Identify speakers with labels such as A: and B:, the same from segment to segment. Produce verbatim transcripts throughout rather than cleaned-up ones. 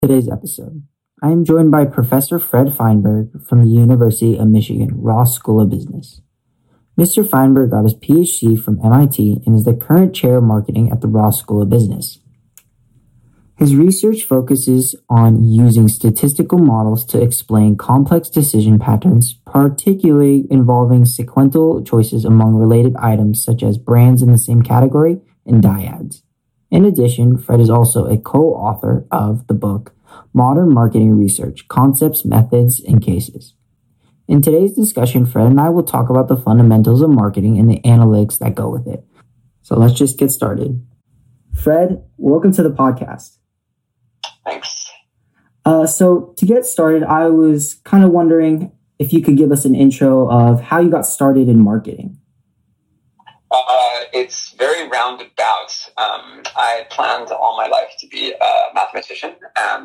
A: Today's episode. I am joined by Professor Fred Feinberg from the University of Michigan Ross School of Business. Mister Feinberg got his P H D from M I T and is the current chair of marketing at the Ross School of Business. His research focuses on using statistical models to explain complex decision patterns, particularly involving sequential choices among related items such as brands in the same category and dyads. In addition, Fred is also a co-author of the book Modern Marketing Research: Concepts, Methods, and Cases. In today's discussion, Fred and I will talk about the fundamentals of marketing and the analytics that go with it. So let's just get started. Fred, welcome to the podcast.
B: Thanks.
A: Uh, so to get started, I was kind of wondering if you could give us an intro of how you got started in marketing.
B: Uh, it's very roundabout. Um, I planned all my life to be a mathematician, and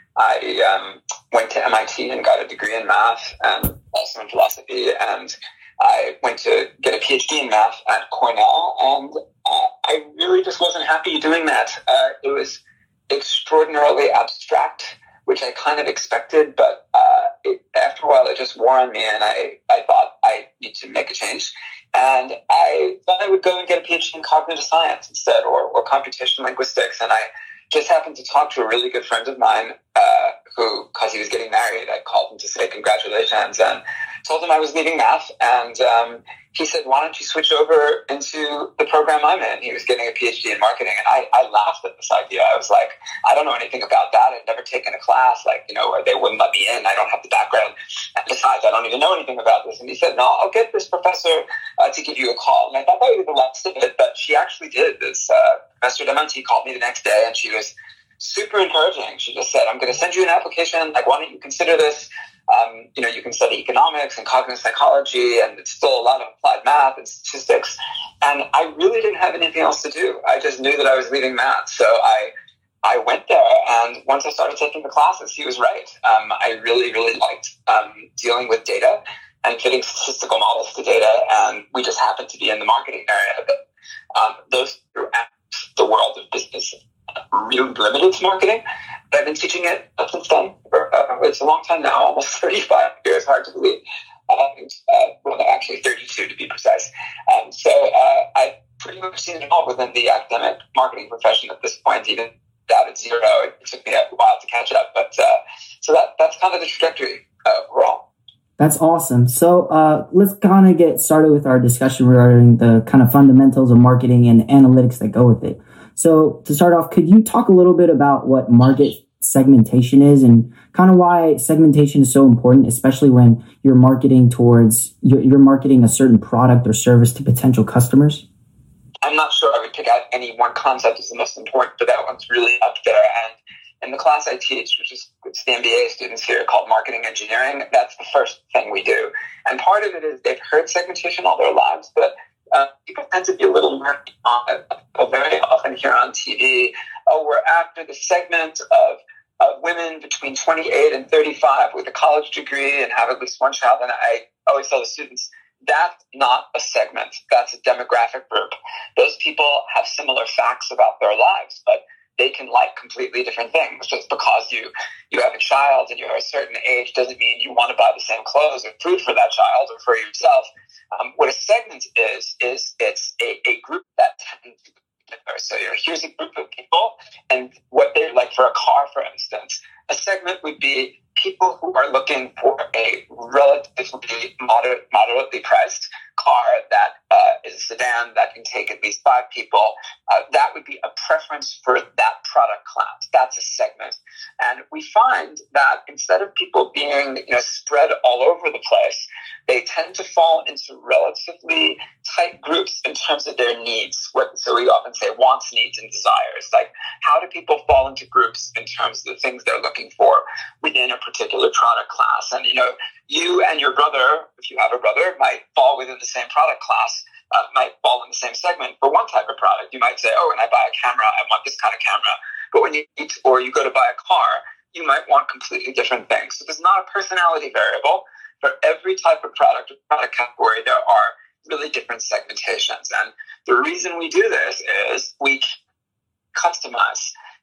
B: I um, went to M I T and got a degree in math and also in philosophy, and I went to get a P H D in math at Cornell, and uh, I really just wasn't happy doing that. Uh, it was extraordinarily abstract, which I kind of expected, but uh, it, after a while it just wore on me, and I, I thought I need to make a change. And I thought I would go and get a P H D in cognitive science instead, or, or computational linguistics. And I just happened to talk to a really good friend of mine uh, who, because he was getting married, I called him to say congratulations and told him I was leaving math. And um, he said, why don't you switch over into the program I'm in? He was getting a P H D in marketing. And I, I laughed at this idea. I was like, I don't know anything about that. I'd never taken a class, like, you know, they wouldn't let me in. I don't have the background. And besides, I don't even know anything about this. And he said, no, I'll get this professor uh, to give you a call. And I thought that would be the last of it, but she actually did. This uh, professor at M I T called me the next day, and she was super encouraging. She just said, I'm going to send you an application. Like, why don't you consider this? Um, you know, you can study economics and cognitive psychology, and it's still a lot of applied math and statistics. And I really didn't have anything else to do. I just knew that I was leaving math. So I I went there, and once I started taking the classes, he was right. Um, I really, really liked um, dealing with data and fitting statistical models to data, and we just happened to be in the marketing area. But um, those throughout the world of business really limited to marketing. But I've been teaching it since then. For, uh, it's a long time now, almost thirty-five years, hard to believe. Um, uh, well, no, actually thirty-two to be precise. Um, so uh, I've pretty much seen it all within the academic marketing profession at this point, even down at zero. It took me a while to catch up. But uh, so that that's kind of the trajectory uh, overall.
A: That's awesome. So uh, let's kind of get started with our discussion regarding the kind of fundamentals of marketing and analytics that go with it. So to start off, could you talk a little bit about what market segmentation is and kind of why segmentation is so important, especially when you're marketing towards, you're, you're marketing a certain product or service to potential customers?
B: I'm not sure I would pick out any one concept as the most important, but that one's really up there. And in the class I teach, which is it's the M B A students here, called marketing engineering, that's the first thing we do. And part of it is they've heard segmentation all their lives, but uh, people tend to be a little murky on it. People very often hear on T V, oh, we're after the segment of uh, women between twenty-eight and thirty-five with a college degree and have at least one child. And I always tell the students, that's not a segment. That's a demographic group. Those people have similar facts about their lives, but they can like completely different things. Just because you, you have a child and you're a certain age doesn't mean you want to buy the same clothes or food for that child or for yourself. Um, what a segment is, is it's a, a group that tends to differ. So you know, here's a group of people and what they like for a car, for instance. A segment would be people who are looking for a relatively moderate, moderately priced car that uh, is a sedan that can take at least five people. Uh, that would be a preference for that product class. That's a segment. And we find that instead of people being, you know, spread all over the place, they tend to fall into relatively tight groups in terms of their needs. What, so we often say wants, needs, and desires. Like, how do people fall into groups in terms of the things they're looking for within a particular product class? And, you know, you and your brother, if you have a brother, might fall within the same product class, uh, might fall in the same segment for one type of product. You might say, oh, when I buy a camera, I want this kind of camera. But when you eat or you go to buy a car, you might want completely different things. So there's not a personality variable. For every type of product or product category, there are really different segmentations. And the reason we do this is we customize.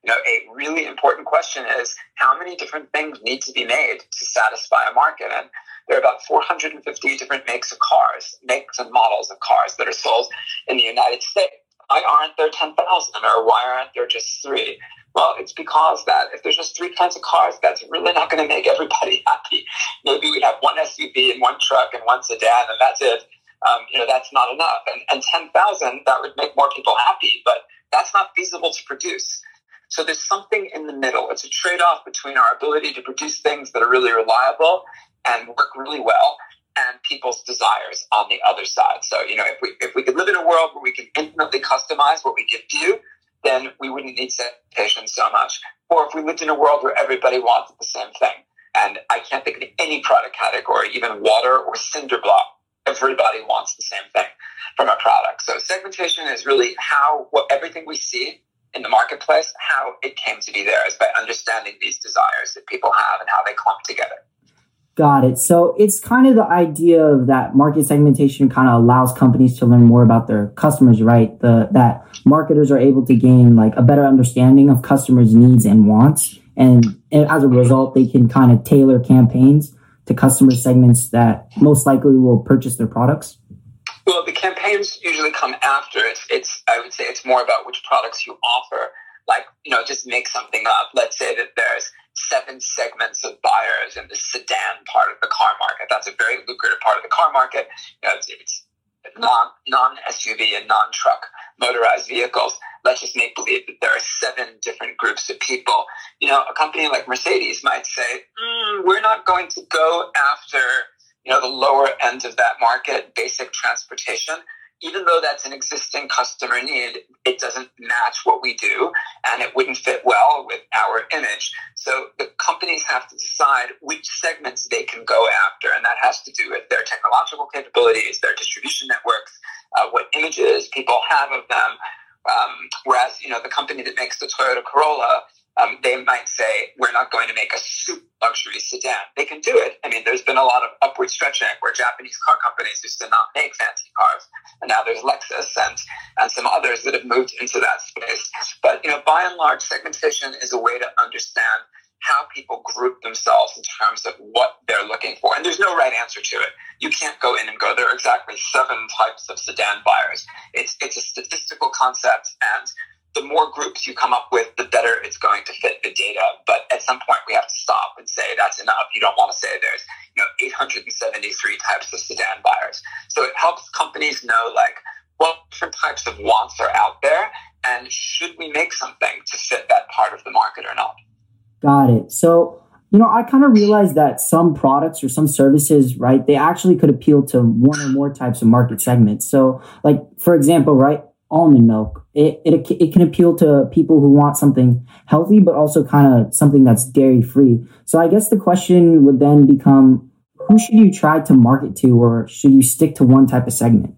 B: You know, a really important question is how many different things need to be made to satisfy a market? And there are about four hundred fifty different makes of cars, makes and models of cars that are sold in the United States. Why aren't there ten thousand, or why aren't there just three? Well, it's because that if there's just three kinds of cars, that's really not going to make everybody happy. Maybe we have one S U V and one truck and one sedan, and that's it. Um, you know, that's not enough. And, and ten thousand, that would make more people happy, but that's not feasible to produce. So there's something in the middle. It's a trade-off between our ability to produce things that are really reliable and work really well, and people's desires on the other side. So, you know, if we if we could live in a world where we can infinitely customize what we give to you, then we wouldn't need segmentation so much. Or if we lived in a world where everybody wanted the same thing. And I can't think of any product category, even water or cinder block, everybody wants the same thing from a product. So segmentation is really how what everything we see in the marketplace, how it came to be there is by understanding these desires that people have and how they clump together.
A: Got it. So it's kind of the idea of that market segmentation kind of allows companies to learn more about their customers, right? The that marketers are able to gain like a better understanding of customers' needs and wants. And, and as a result, they can kind of tailor campaigns to customer segments that most likely will purchase their products.
B: Well, the campaigns usually come after. It's, it's I would say it's more about which products you offer. Like, you know, just make something up. Let's say that there's seven segments of buyers in the sedan part of the car market. That's a very lucrative part of the car market. You know, it's, it's non, non-S U V and non-truck motorized vehicles. Let's just make believe that there are seven different groups of people. You know, a company like Mercedes might say, mm, we're not going to go after, you know, the lower end of that market, basic transportation. Even though that's an existing customer need, it doesn't match what we do, and it wouldn't fit well with our image. So the companies have to decide which segments they can go after, and that has to do with their technological capabilities, their distribution networks, uh, what images people have of them. Um, whereas, you know, the company that makes the Toyota Corolla, um, they might say, we're not going to make a super luxury sedan. They can do it. I mean, there's been a lot of upward stretching where Japanese car companies used to not make fancy cars. And now there's Lexus and, and some others that have moved into that space. But, you know, by and large, segmentation is a way to understand how people group themselves in terms of what they're looking for. And there's no right answer to it. You can't go in and go, there are exactly seven types of sedan buyers. It's, it's a statistical concept, and the more groups you come up with, the better it's going to fit the data. But at some point, we have to stop and say that's enough. You don't want to say there's, you know, eight hundred seventy-three types of sedan buyers. So it helps companies know, like, what different types of wants are out there, and should we make something to fit that part of the market or not?
A: Got it. So, you know, I kind of realized that some products or some services, right, they actually could appeal to one or more types of market segments. So, like, for example, right, almond milk, it, it, it can appeal to people who want something healthy, but also kind of something that's dairy free. So I guess the question would then become, who should you try to market to, or should you stick to one type of segment?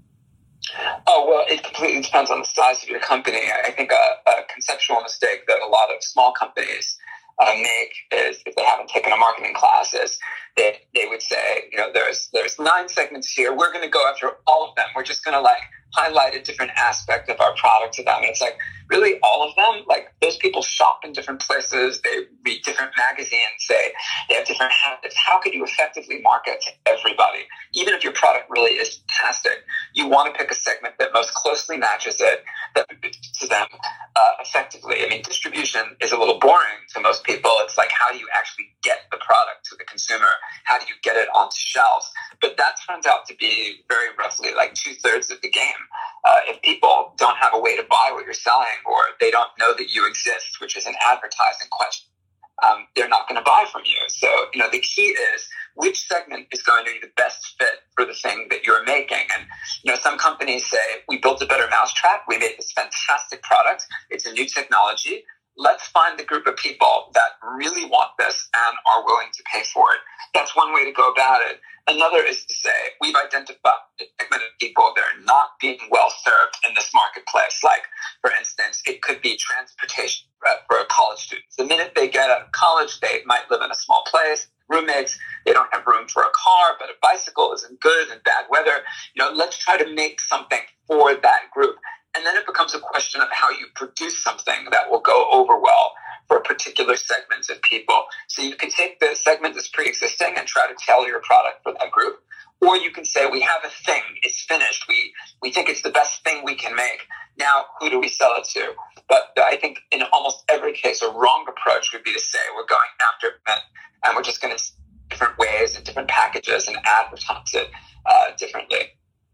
B: Oh, well, it completely depends on the size of your company. I think a, a conceptual mistake that a lot of small companies uh, make is, if they haven't taken a marketing class, is they, they would say, you know, there's there's nine segments here. We're going to go after all of them. We're just going to, like, highlight a different aspect of our product to them. And it's like, really, all of them? Like, those people shop in different places. They read different magazines. They, they have different habits. How could you effectively market to everybody? Even if your product really is fantastic, you want to pick a segment that most closely matches it, that to them uh, effectively. I mean, distribution is a little boring to most people. It's like, how do you actually get the product to the consumer? How do you get it onto shelves? But that turns out to be very roughly like two-thirds of the game. Uh, if people don't have a way to buy what you're selling, or they don't know that you exist, which is an advertising question, um, they're not going to buy from you. So, you know, the key is which segment is going to be the best fit for the thing that you're making. And, you know, some companies say, we built a better mousetrap. We made this fantastic product. It's a new technology. Let's find the group of people that really want this and are willing to pay for it. That's one way to go about it. Another is to say, we've identified a segment of people that are not being well served in this marketplace. Like, for instance, it could be transportation for college students. The minute they get out of college, they might live in a small place, roommates, they don't have room for a car, but a bicycle isn't good in bad weather. You know, let's try to make something for that group. And then it becomes a question of how you produce something that will go over well for particular segments of people. So you can take the segment that's pre-existing and try to tailor your product for that group. Or you can say, we have a thing, it's finished, we we think it's the best thing we can make. Now, who do we sell it to? But I think in almost every case, a wrong approach would be to say, we're going after it, and we're just going to different ways and different packages and advertise it uh, differently.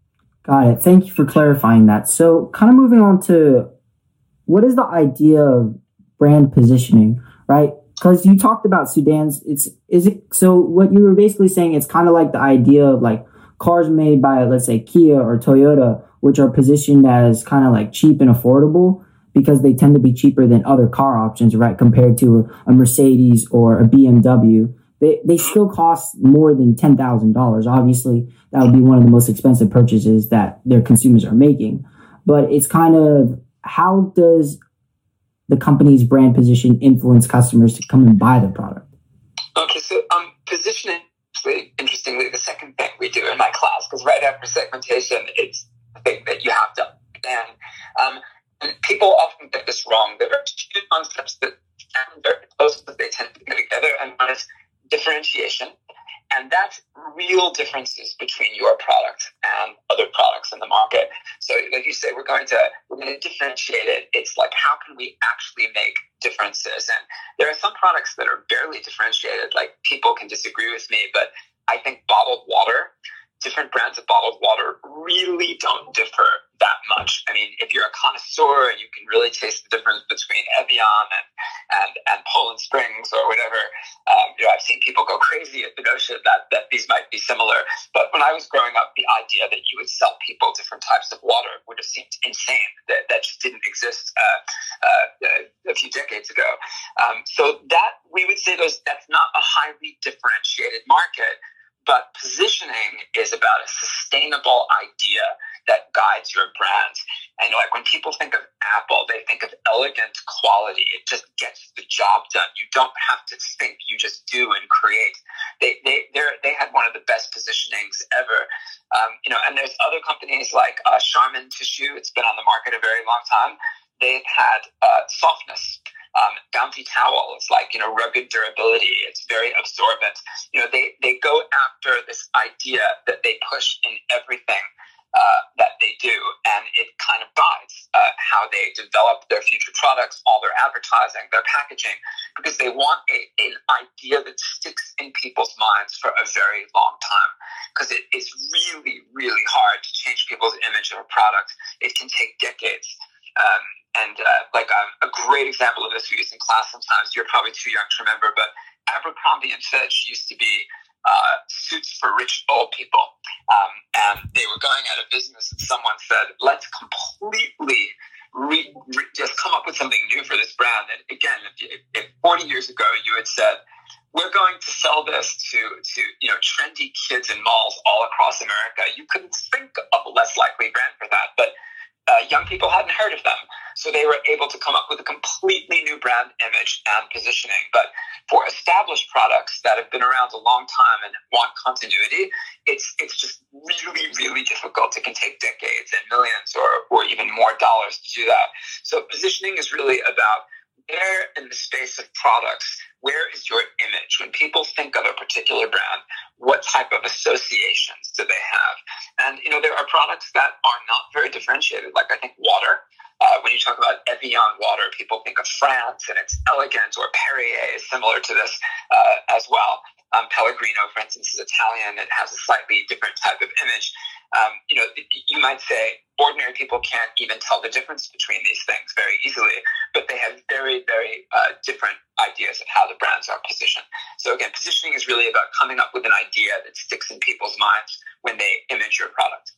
A: Got it. Thank you for clarifying that. So kind of moving on to what is the idea of brand positioning, right? Because you talked about sedans. It's is it so what you were basically saying, it's kind of like the idea of like cars made by, let's say, Kia or Toyota, which are positioned as kind of like cheap and affordable because they tend to be cheaper than other car options, right? Compared to a Mercedes or a B M W. They they still cost more than ten thousand dollars. Obviously, that would be one of the most expensive purchases that their consumers are making. But it's kind of, how does the company's brand position influence customers to come and buy the product?
B: Okay, so um, positioning, interestingly, the second thing we do in my class, because right after segmentation, it's the thing that you have to understand. Um, and people often get this wrong. There are two concepts that sound very close, but they tend to go together, and one is differentiation, and that's real differences between your product and other products in the market. So, like you say, we're going to we're going to differentiate it. It's like, how can we actually make differences? And there are some products that are barely differentiated. Like, people can disagree with me, but I think bottled water, different brands of bottled water really don't differ that much. I mean, if you're a connoisseur and you can really taste the difference between Evian and and, and Poland Springs or whatever, um, you know, I've seen people go crazy at the notion that, that these might be similar. But when I was growing up, the idea that you would sell people different types of water would have seemed insane. That, that just didn't exist uh, uh, a few decades ago. Um, so that, we would say those that's not a highly differentiated market. But positioning is about a sustainable idea that guides your brand. And like, when people think of Apple, they think of elegant quality. It just gets the job done. You don't have to think, you just do and create. They they they had one of the best positionings ever. Um, you know, and there's other companies like uh, Charmin Tissue. It's been on the market a very long time. They've had uh, softness. Um, Bounty Towel is like, you know, rugged durability. It's very absorbent. You know, they, they go after this idea that they push in everything uh, that they do, and it kind of guides uh, how they develop their future products, all their advertising, their packaging, because they want a, an idea that sticks in people's minds for a very long time. Because it is really, really hard to change people's image of a product. It can take decades. Um, and uh, like um, a great example of this we use in class sometimes, you're probably too young to remember, but Abercrombie and Fitch used to be uh, suits for rich old people. Um, and they were going out of business, and someone said, let's completely re- re- just come up with something new for this brand. And again, if, if, if forty years ago you had said, we're going to sell this to, to you know, trendy kids in malls all across America, you couldn't think of a less likely brand for that. But Uh, young people hadn't heard of them, so they were able to come up with a completely new brand image and positioning. But for established products that have been around a long time and want continuity, it's it's just really, really difficult. It can take decades and millions or, or even more dollars to do that. So positioning is really about, where in the space of products, where is your image? When people think of a particular brand, what type of associations do they have? And, you know, there are products that are not very differentiated. Like, I think water, uh, when you talk about Evian water, people think of France and it's elegant, or Perrier is similar to this uh, as well. Um, Pellegrino, for instance, is Italian. It has a slightly different type of image. Um, you know, you might say ordinary people can't even tell the difference between these things very easily, but they have very, very uh, different ideas of how the brands are positioned. So again, positioning is really about coming up with an idea that sticks in people's minds when they image your product.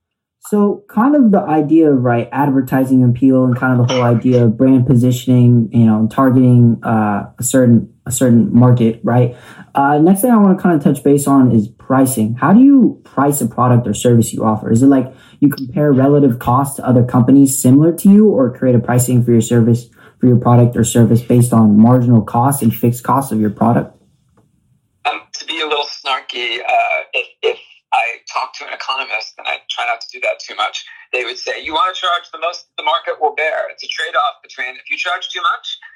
A: So kind of the idea of, right, advertising appeal and kind of the whole idea of brand positioning, you know, targeting uh, a certain a certain market, right? Uh, next thing I want to kind of touch base on is pricing. How do you price a product or service you offer? Is it like you compare relative costs to other companies similar to you, or create a pricing for your service, for your product or service based on marginal costs and fixed costs of your product?
B: Um, to be a little snarky, uh, if, if I talk to an economist, and I try not to do that too much, they would say, you want to charge the most the market will bear. It's a trade-off between, if you charge too much,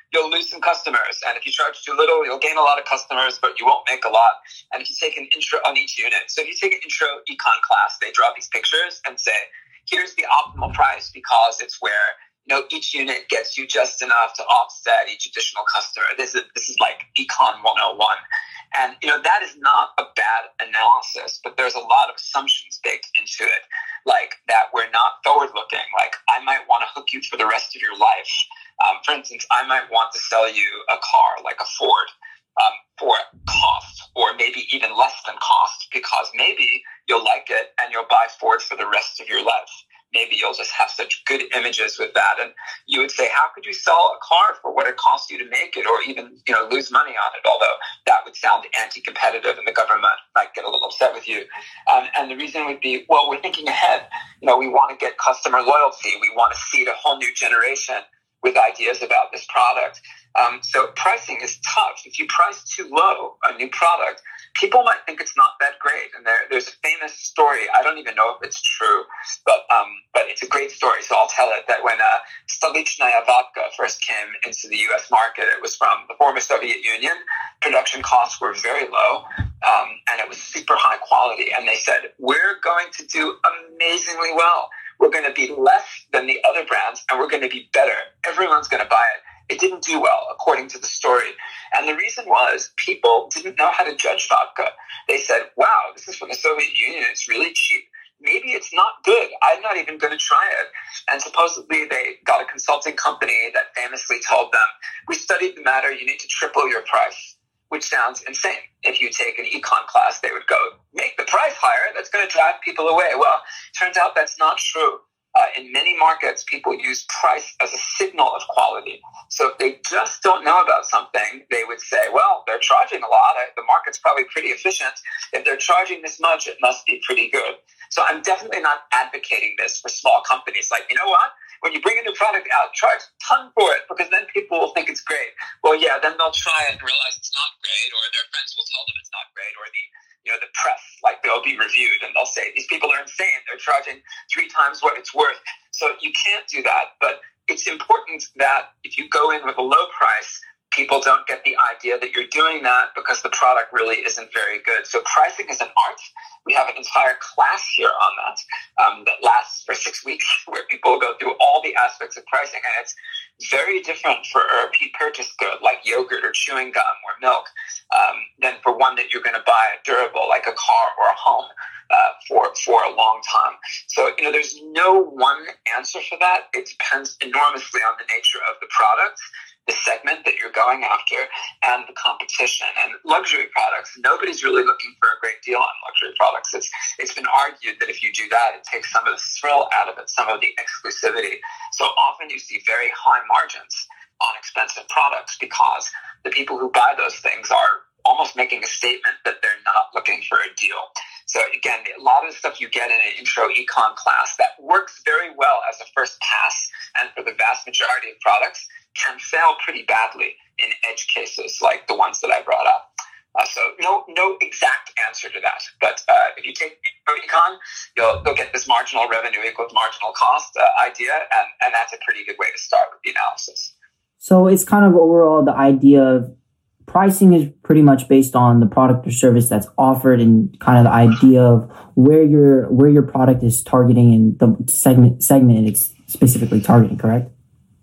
B: you'll lose some customers. And if you charge too little, you'll gain a lot of customers, but you won't make a lot. And if you take an intro on each unit, so if you take an intro econ class, they draw these pictures and say, here's the optimal price because it's where, you know, each unit gets you just enough to offset each additional customer. This is this is like Econ one oh one. And, you know, that is not a bad analysis, but there's a lot of assumptions baked into it, like that we're not forward-looking. Like, I might want to hook you for the rest of your life. Um, for instance, I might want to sell you a car, like a Ford, um, for cost, or maybe even less than cost, because maybe you'll like it and you'll buy Ford for the rest of your life. Maybe you'll just have such good images with that. And you would say, how could you sell a car for what it costs you to make it, or even, you know, lose money on it? Although that would sound anti-competitive and the government might get a little upset with you. Um, and the reason would be, well, we're thinking ahead. You know, we want to get customer loyalty. We want to seed a whole new generation with ideas about this product. Um, so pricing is tough. If you price too low a new product, people might think it's not that great. And there, there's a famous story. I don't even know if it's true, but um, but it's a great story, so I'll tell it. That when uh, Stolichnaya vodka first came into the U S market, it was from the former Soviet Union. Production costs were very low, um, and it was super high quality. And they said, we're going to do amazingly well. We're going to be less than the other brands, and we're going to be better. Everyone's going to buy it. It didn't do well, according to the story. And the reason was people didn't know how to judge vodka. They said, wow, this is from the Soviet Union. It's really cheap. Maybe it's not good. I'm not even going to try it. And supposedly they got a consulting company that famously told them, we studied the matter. You need to triple your price, which sounds insane. If you take an econ class, they would go, make the price higher. That's going to drive people away. Well, turns out that's not true. Uh, in many markets, people use price as a signal of quality. So if they just don't know about something, they would say, well, they're charging a lot. The market's probably pretty efficient. If they're charging this much, it must be pretty good. So I'm definitely not advocating this for small companies. Like, you know what? When you bring a new product out, charge a ton for it, because then people will think it's great. Well, yeah, then they'll try it and realize it's not great, or their friends will tell them it's not great, or the you know, the press, like they'll be reviewed and they'll say, these people are insane. They're charging three times what it's worth. So you can't do that. But it's important that if you go in with a low price, people don't get the idea that you're doing that because the product really isn't very good. So pricing is an art. We have an entire class here on that um, that lasts for six weeks where people go through all the aspects of pricing. And it's very different for a repeat purchase good like yogurt or chewing gum or milk um, than for one that you're going to buy durable like a car or a home uh, for, for a long time. So, you know, there's no one answer for that. It depends enormously on the nature of the product, the segment that you're going after, and the competition. And luxury products, nobody's really looking for a great deal on luxury products. It's it's been argued that if you do that, it takes some of the thrill out of it, some of the exclusivity. So often you see very high margins on expensive products because the people who buy those things are almost making a statement that they're not looking for a deal. So again, a lot of the stuff you get in an intro econ class that works very well as a first pass, and for the vast majority of products, can fail pretty badly in edge cases like the ones that I brought up. Uh, so no no exact answer to that. But uh, if you take econ, you'll, you'll get this marginal revenue equals marginal cost uh, idea, and, and that's a pretty good way to start with the analysis.
A: So it's kind of overall the idea of pricing is pretty much based on the product or service that's offered, and kind of the idea of where your where your product is targeting and the segment segment it's specifically targeting, correct?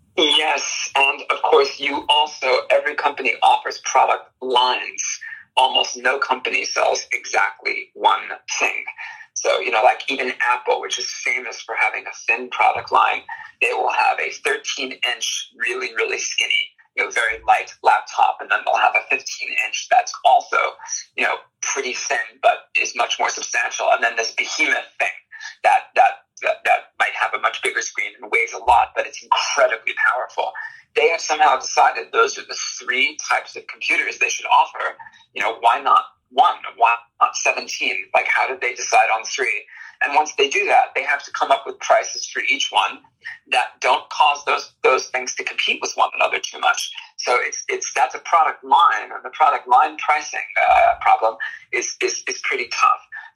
B: Yes, and of course you also, every company offers product lines. Almost no company sells exactly one thing. So, you know, like even Apple, which is famous for having a thin product line, they will have a thirteen inch, really, really skinny, you know, very light laptop, and then they'll have a fifteen inch that's also, you know, pretty thin, but is much more substantial. And then this behemoth thing that, that, that, that might have a much bigger screen and weighs a lot, but it's incredibly powerful. They have somehow decided those are the three types of computers they should offer. You know, why not one? Why not seventeen? Like, how did they decide on three? And once they do that, they have to come up with prices for each one that don't cause those those things to compete with one another too much. So it's it's that's a product line, and the product line pricing uh, problem is, is is pretty tough.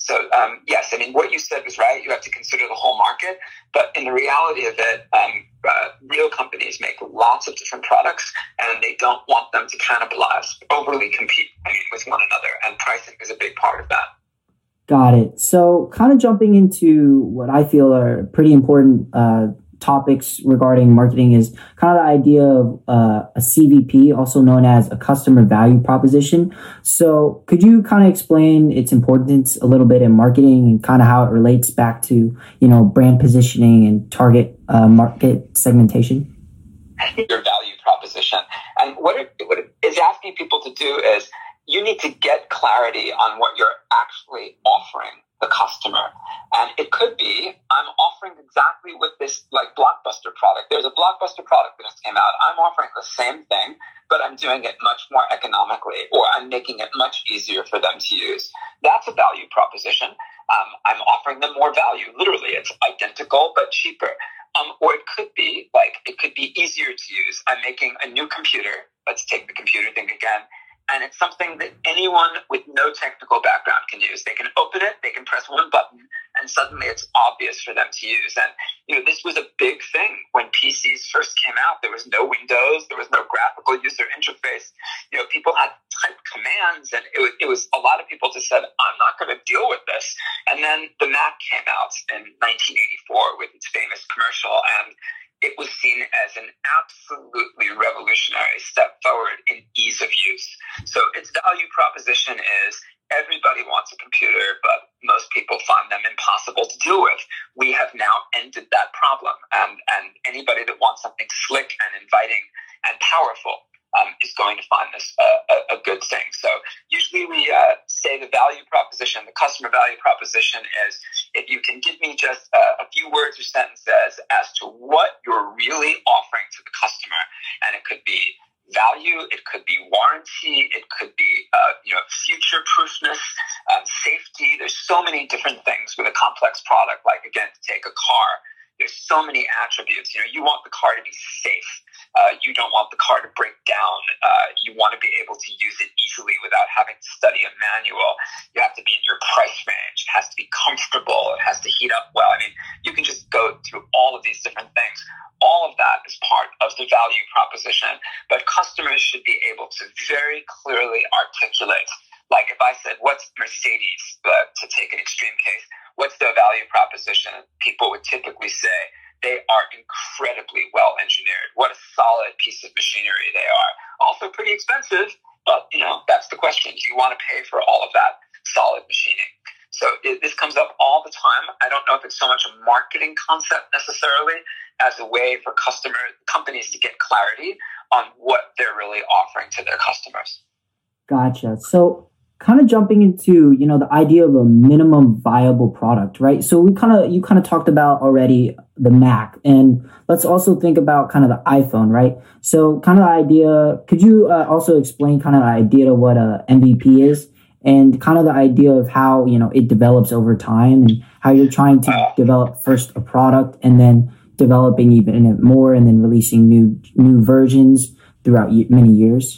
B: So um, yes, I mean, what you said was right. You have to consider the whole market. But in the reality of it, um, uh, real companies make lots of different products, and they don't want them to cannibalize, overly compete, I mean, with one another. And pricing is a big part of that.
A: Got it. So kind of jumping into what I feel are pretty important uh, topics regarding marketing is kind of the idea of uh, a C V P, also known as a customer value proposition. So could you kind of explain its importance a little bit in marketing and kind of how it relates back to, you know, brand positioning and target uh, market segmentation?
B: Your value proposition. And what it, what it is asking people to do is you need to get clarity on what you're actually offering the customer. And it could be, I'm offering exactly what this like Blockbuster product. There's a Blockbuster product that just came out. I'm offering the same thing, but I'm doing it much more economically, or I'm making it much easier for them to use. That's a value proposition. Um, I'm offering them more value. Literally, it's identical, but cheaper. Um, or it could be like, it could be easier to use. I'm making a new computer. Let's take the computer thing again. And it's something that anyone with no technical background can use. They can open it, they can press one button, and suddenly it's obvious for them to use. And, you know, this was a big thing when P Cs first came out. There was no Windows, there was no graphical user interface. You know, people had to type commands, and it was, it was a lot of people just said, I'm not going to deal with this. And then the Mac came out in nineteen eighty-four with its famous commercial, and it was seen as an absolutely revolutionary step forward in ease of use. So its value proposition is everybody wants a computer, but most people find them impossible to deal with. We have now ended that problem. Um, and anybody that wants something slick and inviting and powerful um, is going to find this uh, a, a good thing. So usually we uh, say the value proposition, the customer value proposition is if you can give me just a, a few words or sentences as to what you're really offering to the customer. And it could be value, it could be warranty, it could be uh, you know, future proofness, um, safety. There's so many different things with a complex product. Like again, to take a car, there's so many attributes. You know, you want the car to be safe. Uh, you don't want the car to break down. Uh, you want to be able to use it easily without having to study a manual. You have to be in your price range. It has to be comfortable. It has to heat up well. I mean, you can just go through all of these different things. All of that is part of the value proposition, but customers should be able to very clearly articulate. Like if I said, what's Mercedes, uh, to take an extreme case, what's their value proposition? People would typically say they are incredibly well engineered. What a solid piece of machinery they are. Also pretty expensive, but you know, that's the question. Do you want to pay for all of that solid machining? So it, this comes up all the time. I don't know if it's so much a marketing concept necessarily as a way for customer companies to get clarity on what they're really offering to their customers.
A: Gotcha. So kind of jumping into, you know, the idea of a minimum viable product, right? So we kind of, you kind of talked about already the Mac, and let's also think about kind of the iPhone, right? So kind of the idea, could you uh, also explain kind of the idea of what a M V P is and kind of the idea of how, you know, it develops over time and how you're trying to uh, develop first a product and then developing even more and then releasing new, new versions throughout many years?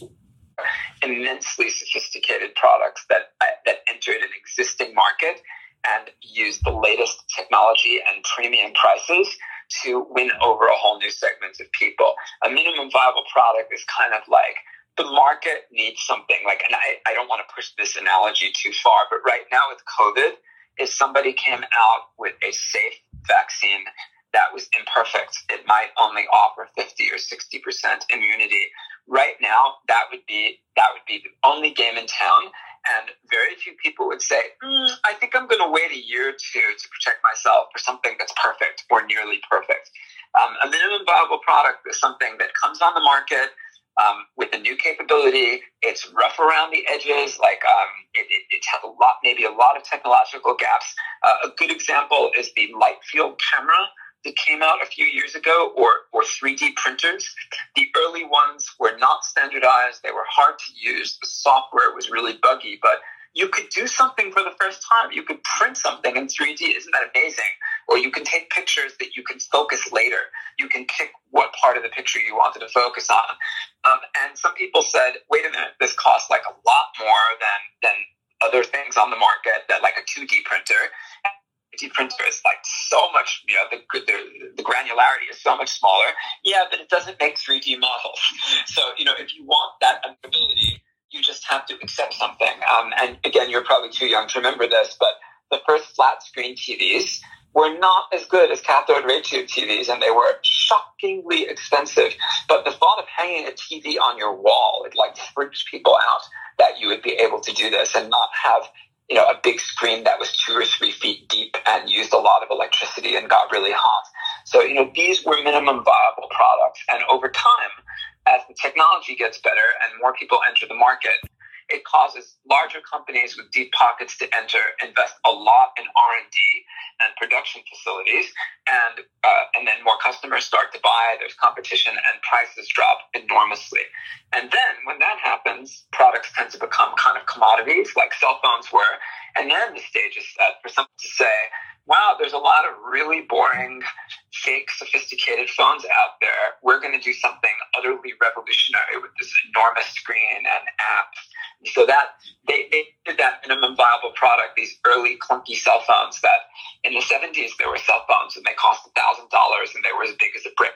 B: Immensely sophisticated products that that entered an existing market and use the latest technology and premium prices to win over a whole new segment of people. A minimum viable product is kind of like the market needs something like, and I, I don't want to push this analogy too far, but right now with COVID, if somebody came out with a safe vaccine that was imperfect, it might only offer fifty or sixty percent immunity. Right now, that would be that would be the only game in town, and very few people would say, mm, I think I'm going to wait a year or two to protect myself for something that's perfect or nearly perfect. Um, a minimum viable product is something that comes on the market um, with a new capability. It's rough around the edges, like um, it, it, it has a lot, maybe a lot of technological gaps. Uh, a good example is the light field camera that came out a few years ago, or, or three D printers. The early ones were not standardized. They were hard to use. The software was really buggy, but you could do something for the first time. You could print something in three D. Isn't that amazing? Or you can take pictures that you can focus later. You can pick what part of the picture you wanted to focus on. Um, and some people said, wait a minute, this costs like a lot more than, than other things on the market, that like a two D printer. printer is like so much, you know, the, the, the granularity is so much smaller. Yeah, but it doesn't make three D models. So, you know, if you want that ability, you just have to accept something. Um, and again, you're probably too young to remember this, but the first flat screen T Vs were not as good as cathode ray tube T Vs, and they were shockingly expensive. But the thought of hanging a T V on your wall, it like freaks people out that you would be able to do this and not have, you know, a big screen that was two or three feet deep and used a lot of electricity and got really hot. So, you know, these were minimum viable products. And over time, as the technology gets better and more people enter the market, it causes larger companies with deep pockets to enter, invest a lot in R and D and production facilities, and uh, and then more customers start to buy, there's competition, and prices drop enormously. And then when that happens, products tend to become kind of commodities like cell phones were, and then the stage is set for someone to say, wow, there's a lot of really boring, fake, sophisticated phones out there. We're going to do something utterly revolutionary with this enormous screen and apps. So that they, they did that minimum viable product, these early clunky cell phones that in the seventies, there were cell phones and they cost one thousand dollars and they were as big as a brick.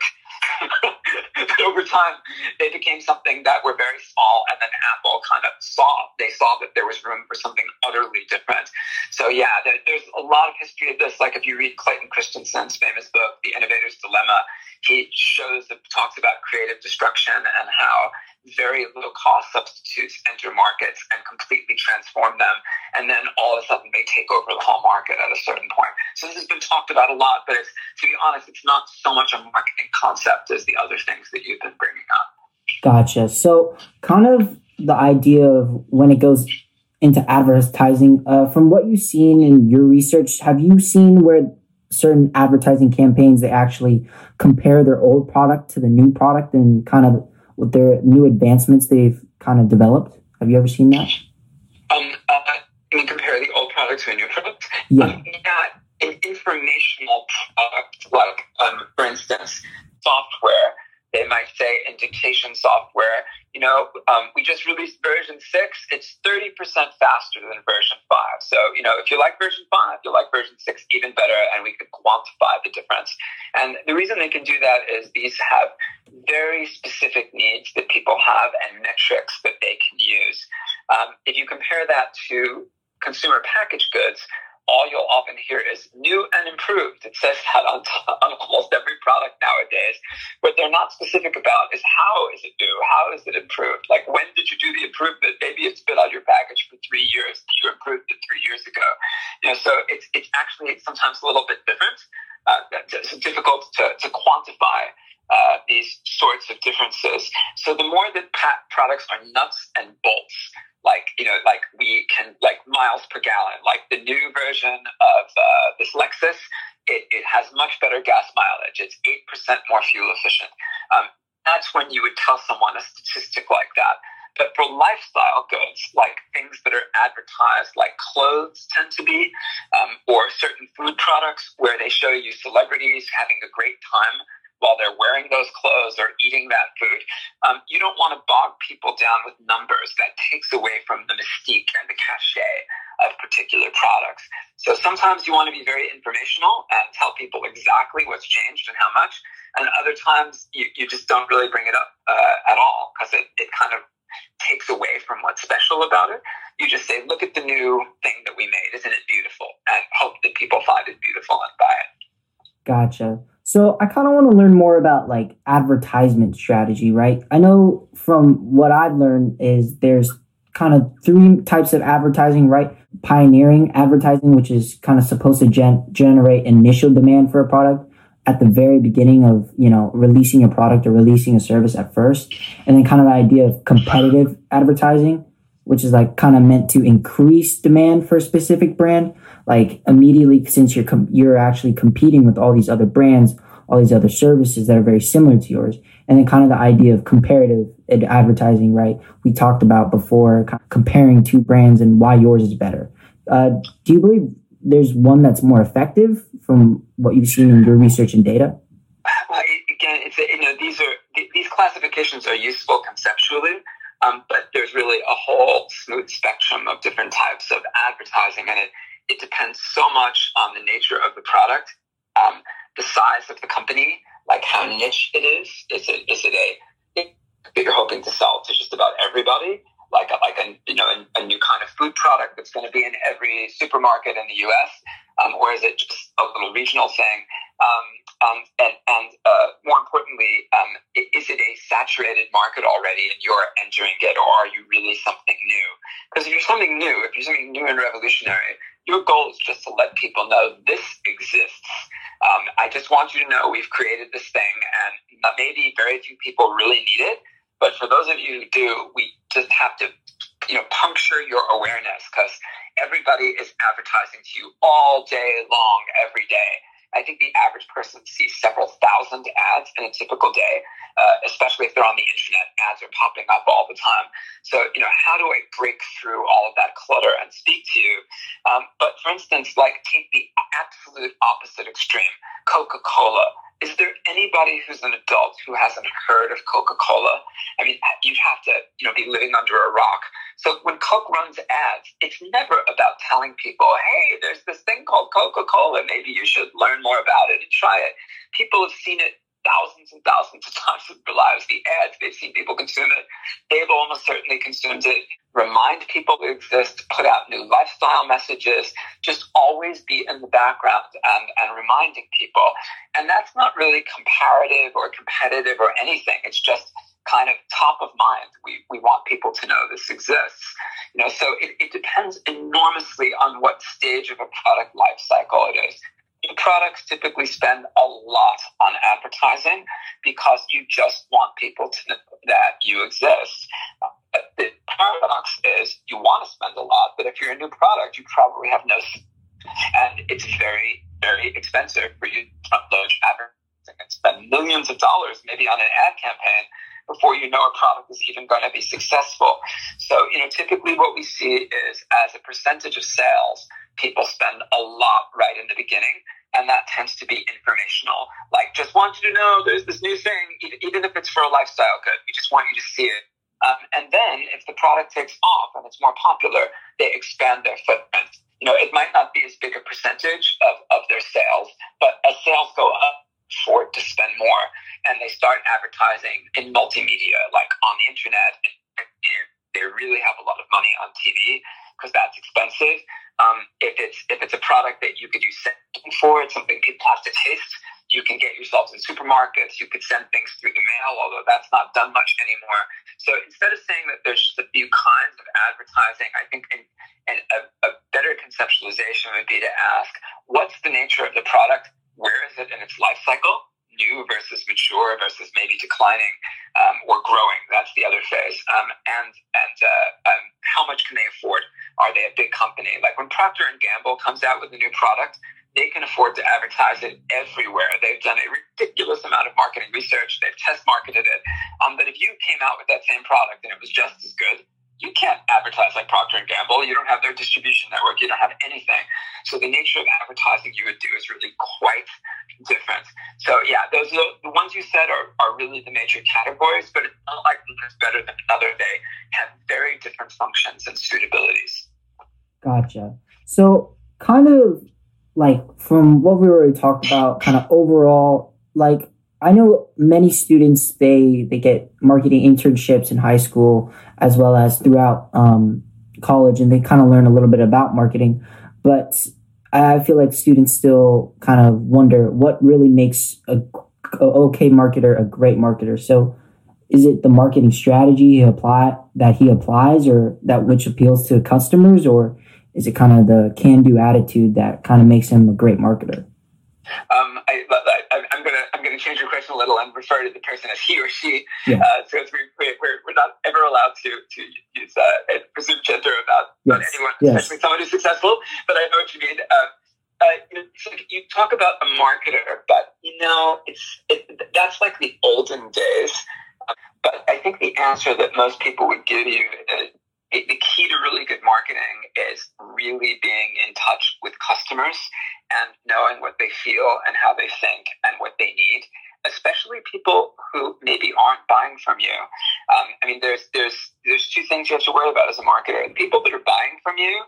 B: But over time, they became something that were very small, and then Apple kind of saw, they saw that there was room for something utterly different. So yeah, there, there's a lot of history of this. Like if you read Clayton Christensen's famous book, The Innovator's Dilemma, he shows, talks about creative destruction and how very low-cost substitutes enter markets and completely transform them, and then all of a sudden they take over the whole market at a certain point. So this has been talked about a lot, but it's, to be honest, it's not so much a marketing concept as the other things that you've been bringing up.
A: Gotcha. So kind of the idea of when it goes into advertising, uh, from what you've seen in your research, have you seen where certain advertising campaigns, they actually compare their old product to the new product and kind of with their new advancements they've kind of developed? Have you ever seen that?
B: Um, uh, can you compare the old product to a new product?
A: Yeah.
B: Um, yeah, an informational product, like, um, for instance, software. They might say in dictation software, you know, um, we just released version six. It's thirty percent faster than version five. So, you know, if you like version five, you like version six even better, and we could quantify the difference. And the reason they can do that is these have very specific needs that people have and metrics that they can use. Um, if you compare that to consumer packaged goods, all you'll often hear is new and improved. It says that on, on almost every product nowadays. What they're not specific about is how is it new? How is it improved? Like, when did you do the improvement? Maybe it's been on your package for three years. You improved it three years ago. You know, so it's it's actually sometimes a little bit different. Uh, it's difficult to, to quantify uh, these sorts of differences. So the more that pa- products are nuts and bolts, like, you know, like we can, like miles per gallon, like the new version of uh, this Lexus, it, it has much better gas mileage. It's eight percent more fuel efficient. Um, that's when you would tell someone a statistic like that. But for lifestyle goods, like things that are advertised, like clothes tend to be, um, or certain food products where they show you celebrities having a great time while they're wearing those clothes or eating that food, um, you don't want to bog people down with numbers. That takes away from the mystique and the cachet of particular products. So sometimes you want to be very informational and tell people exactly what's changed and how much. And other times you, you just don't really bring it up uh, at all, because it, it kind of takes away from what's special about it. You just say, look at the new thing that we made. Isn't it beautiful? And hope that people find it beautiful and buy it.
A: Gotcha. So I kind of want to learn more about like advertisement strategy, right? I know from what I've learned is there's kind of three types of advertising, right? Pioneering advertising, which is kind of supposed to gen- generate initial demand for a product at the very beginning of, you know, releasing a product or releasing a service at first. And then kind of the idea of competitive advertising, which is like kind of meant to increase demand for a specific brand. Like immediately, since you're com- you're actually competing with all these other brands, all these other services that are very similar to yours. And then kind of the idea of comparative ad- advertising, right? We talked about before, kind of comparing two brands and why yours is better. Uh, do you believe there's one that's more effective from what you've seen in your research and data?
B: Well, again, it's a, you know, these are these classifications are useful conceptually, um, but there's really a whole smooth spectrum of different types of advertising, and it it depends so much on the nature of the product, um, the size of the company, like how niche it is. Is it is it a that you're hoping to sell to just about everybody, like a, like a you know a, a new kind of food product that's going to be in every supermarket in the U S, um, or is it just a little regional thing? Um, um, and and uh, more importantly, um, is it a saturated market already and you're entering it, or are you really something new? Because if you're something new, if you're something new and revolutionary, your goal is just to let people know this exists. Um, I just want you to know we've created this thing, and maybe very few people really need it. But for those of you who do, we just have to, you know, puncture your awareness, because everybody is advertising to you all day long, every day. I think the average person sees several thousand ads in a typical day, uh, especially if they're on the internet. Ads are popping up all the time. So, you know, how do I break through all of that clutter and speak to you? Um, but for instance, like take the absolute opposite extreme, Coca-Cola. Is there anybody who's an adult who hasn't heard of Coca-Cola? I mean, you'd have to, you know, be living under a rock. So when Coke runs ads, it's never about telling people, hey, there's this thing called Coca-Cola. Maybe you should learn more about it and try it. People have seen it thousands and thousands of times in their lives. The ads, they've seen people consume it. They've almost certainly consumed it. Remind people it exists, put out new lifestyle messages, just always be in the background and, and reminding people. And that's not really comparative or competitive or anything. It's just kind of top of mind. We we want people to know this exists. You know, so it, it depends enormously on what stage of a product life cycle it is. New products typically spend a lot on advertising because you just want people to know that you exist. The paradox is you want to spend a lot, but if you're a new product, you probably have no, and it's very, very expensive for you to upload advertising and spend millions of dollars maybe on an ad campaign before you know a product is even going to be successful. So, you know, typically what we see is as a percentage of sales, people spend a lot right in the beginning, and that tends to be informational. Like, just want you to know there's this new thing, even if it's for a lifestyle good, we just want you to see it. Um, and then if the product takes off and it's more popular, they expand their footprint. You know, it might not be as big a percentage of, of their sales, but as sales go up, afford to spend more, and they start advertising in multimedia, like on the internet. They really have a lot of money on T V because that's expensive. Um, if it's if it's a product that you could use something for, it's something people have to taste. You can get yourselves in supermarkets. You could send things through the mail, although that's not done much anymore. So instead of saying that there's just a few kinds of advertising, I think in, in a, a better conceptualization would be to ask, what's the nature of the product? Where is it in its life cycle? New versus mature versus maybe declining um, or growing. That's the other phase. Um, and and uh, um, how much can they afford? Are they a big company? Like when Procter and Gamble comes out with a new product, they can afford to advertise it everywhere. They've done a ridiculous amount of marketing research. They've test marketed it. Um, but if you came out with that same product and it was just as good, you can't advertise like Procter and Gamble. You don't have their distribution network. You don't have anything. So the nature of advertising you would do is really quite different. So yeah, those are the ones you said are, are really the major categories, but it's not like one is better than another. They have very different functions and suitabilities.
A: Gotcha. So kind of like from what we already talked about, kind of overall, like I know many students, they, they get marketing internships in high school as well as throughout um, college, and they kind of learn a little bit about marketing. But I feel like students still kind of wonder what really makes a, a okay marketer a great marketer. So is it the marketing strategy he apply, that he applies or that which appeals to customers, or is it kind of the can-do attitude that kind of makes him a great marketer?
B: Um, I, I, I'm gonna I'm gonna change your question a little and refer to the person as he or she.
A: Yeah.
B: Uh, so it's, we're, we're we're not ever allowed to to use uh, and presume gender about,
A: yes.
B: about anyone,
A: yes.
B: especially someone who's successful. But I know what you mean. Uh, uh, you, know, so you talk about a marketer, but you know it's it, that's like the olden days. Uh, but I think the answer that most people would give you is, the key to really good marketing is really being in touch with customers and knowing what they feel and how they think and what they need, especially people who maybe aren't buying from you. Um, I mean, there's there's there's two things you have to worry about as a marketer. The people that are buying from you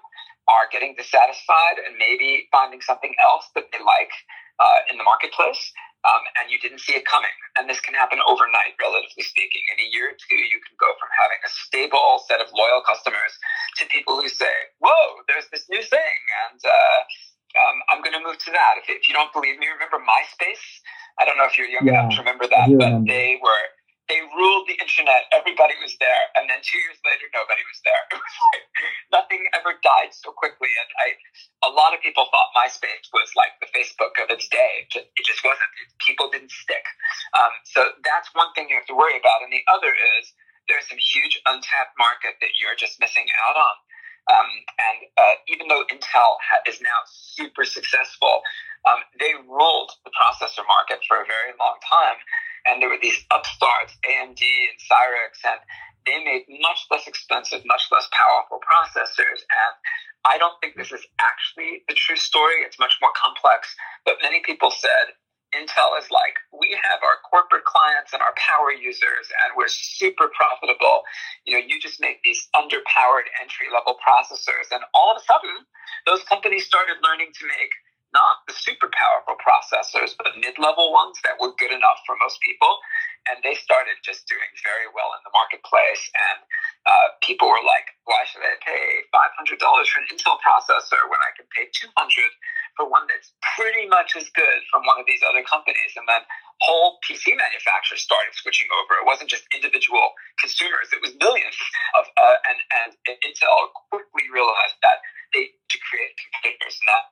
B: are getting dissatisfied and maybe finding something else that they like uh, in the marketplace, um, and you didn't see it coming. And this can happen overnight, relatively speaking. In a year or two, you can go from having a stable set of loyal customers to people who say, whoa, there's this new thing, and uh, um, I'm going to move to that. If, if you don't believe me, remember MySpace? I don't know if you're young
A: yeah,
B: enough to remember that, but remember. they were... They ruled the internet. Everybody was there. And then two years later, nobody was there. It was like nothing ever died so quickly. And I, a lot of people thought MySpace was like the Facebook of its day. It just, it just wasn't. People didn't stick. Um, so that's one thing you have to worry about. And the other is there's some huge untapped market that you're just missing out on. Um, and uh, even though Intel ha- is now super successful, um, they ruled the processor market for a very long time. And there were these upstarts, A M D and Cyrix, and they made much less expensive, much less powerful processors. And I don't think this is actually the true story. It's much more complex. But many people said, Intel is like, we have our corporate clients and our power users, and we're super profitable. You know, you just make these underpowered entry-level processors. And all of a sudden, those companies started learning to make not the super powerful processors, but mid-level ones that were good enough for most people. And they started just doing very well in the marketplace. And uh, people were like, why should I pay five hundred dollars for an Intel processor when I can pay two hundred dollars for one that's pretty much as good from one of these other companies? And then whole P C manufacturers started switching over. It wasn't just individual consumers. It was millions of, uh, and, and Intel quickly realized that they to create competitors. And that,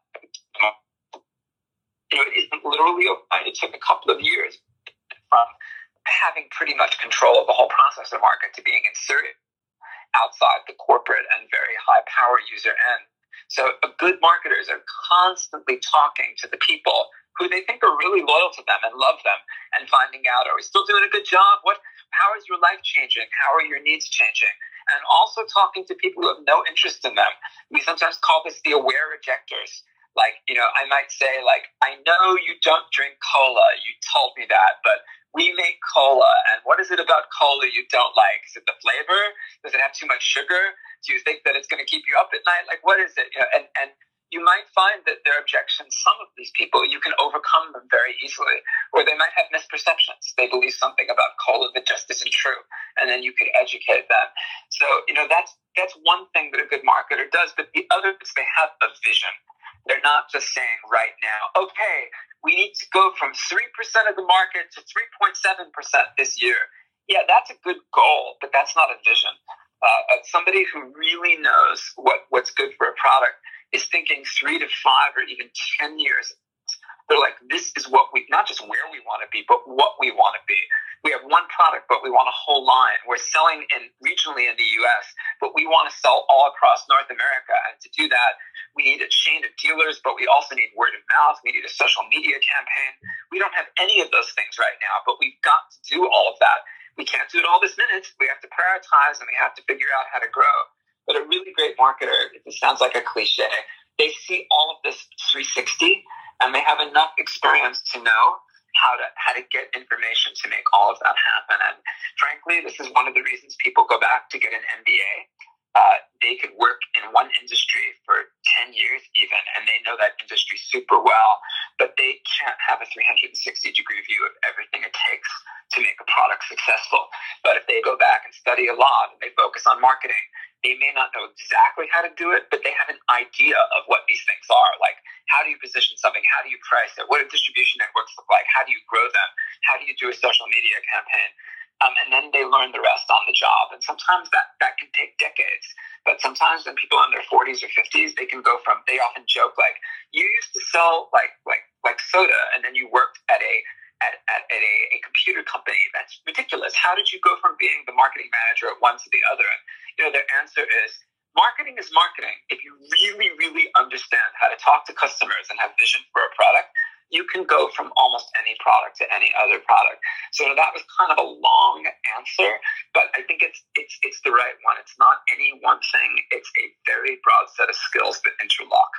B: you know, it isn't literally, it took a couple of years from having pretty much control of the whole processor market to being inserted outside the corporate and very high power user end. So uh, good marketers are constantly talking to the people who they think are really loyal to them and love them, and finding out, are we still doing a good job? What, how is your life changing? How are your needs changing? And also talking to people who have no interest in them. We sometimes call this the aware rejectors. Like, you know, I might say, like, I know you don't drink cola. You told me that, but we make cola. And what is it about cola you don't like? Is it the flavor? Does it have too much sugar? Do you think that it's going to keep you up at night? Like, what is it? You know, and, and you might find that their objections, some of these people, you can overcome them very easily, or they might have misperceptions. They believe something about cola that just isn't true, and then you could educate them. So, you know, that's that's one thing that a good marketer does. But the other is they have a vision. They're not just saying right now, okay, we need to go from three percent of the market to three point seven percent this year. Yeah, that's a good goal, but that's not a vision. Uh, somebody who really knows what, what's good for a product is thinking three to five or even ten years. They're like, this is what we, not just where we want to be, but what we want to be. We have one product, but we want a whole line. We're selling in regionally in the U S, but we want to sell all across North America. And to do that, we need a chain of dealers, but we also need word of mouth. We need a social media campaign. We don't have any of those things right now, but we've got to do all of that. We can't do it all this minute. We have to prioritize, and we have to figure out how to grow. But a really great marketer, it sounds like a cliche, they see all of this three sixty, and they have enough experience to know how to how to get information to make all of that happen. And frankly, this is one of the reasons people go back to get an M B A. Uh, they could work in one industry for ten years even, and they know that industry super well, but they can't have a three sixty degree view of everything it takes to make a product successful. But if they go back and study a lot and they focus on marketing, they may not know exactly how to do it, but they have an idea of what these things are. Like, how do you position something? How do you price it? What do distribution networks look like? How do you grow them? How do you do a social media campaign? Um, and then they learn the rest on the job. And sometimes that, that can take decades. But sometimes when people in their forties or fifties, they can go from, they often joke like, you used to sell like like like soda, and then you worked at a at, at, at a, a computer company. That's ridiculous. How did you go from being the marketing manager at one to the other? And, you know, their answer is, marketing is marketing. If you really, really understand how to talk to customers and have vision for a product, you can go from almost any product to any other product. So that was kind of a long answer, but I think it's it's it's the right one. It's not any one thing. It's a very broad set of skills that interlock.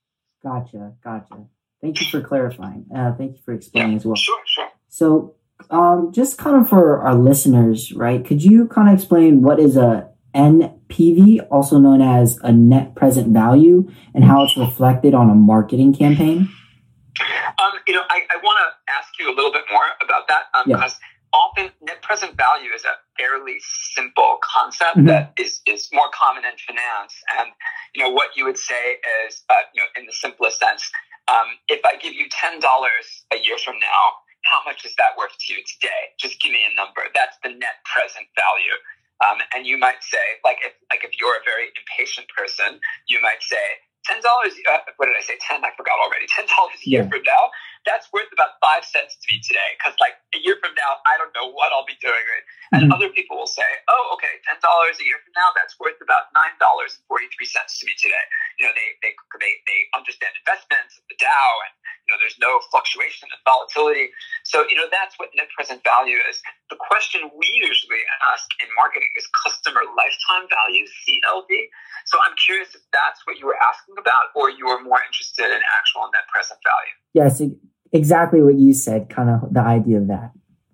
A: Gotcha, gotcha. Thank you for clarifying. Uh, thank you for explaining
B: yeah,
A: as well.
B: Sure, sure.
A: So um, just kind of for our listeners, right, could you kind of explain what is a N P V, also known as a net present value, and how it's reflected on a marketing campaign?
B: Um, you know, I, I want to ask you a little bit more about that um,
A: Yeah.
B: because often net present value is a fairly simple concept
A: Mhm.
B: that is, is more common in finance. And, you know, what you would say is, uh, you know, in the simplest sense, um, if I give you ten dollars a year from now, how much is that worth to you today? Just give me a number. That's the net present value. Um, and you might say, like if like if you're a very impatient person, you might say, ten dollars, uh, what did I say, ten? I forgot already. ten dollars a year
A: Yeah.
B: from now, that's worth about five cents to me today. Because like a year from now, I don't know what I'll be doing. Right? And
A: Mhm.
B: other people will say, oh, okay, ten dollars a year from now, that's worth about nine dollars and forty-three cents to me today. You know, they, they, they, they understand investments, the Dow, and, you know, there's no fluctuation and volatility. So, you know, that's what net present value is. The question we usually ask in marketing is customer lifetime value, C L V. So I'm curious if that's what you were asking about, or you were more interested in actual net present value.
A: Yes, e- exactly what you said, kind of the idea of that.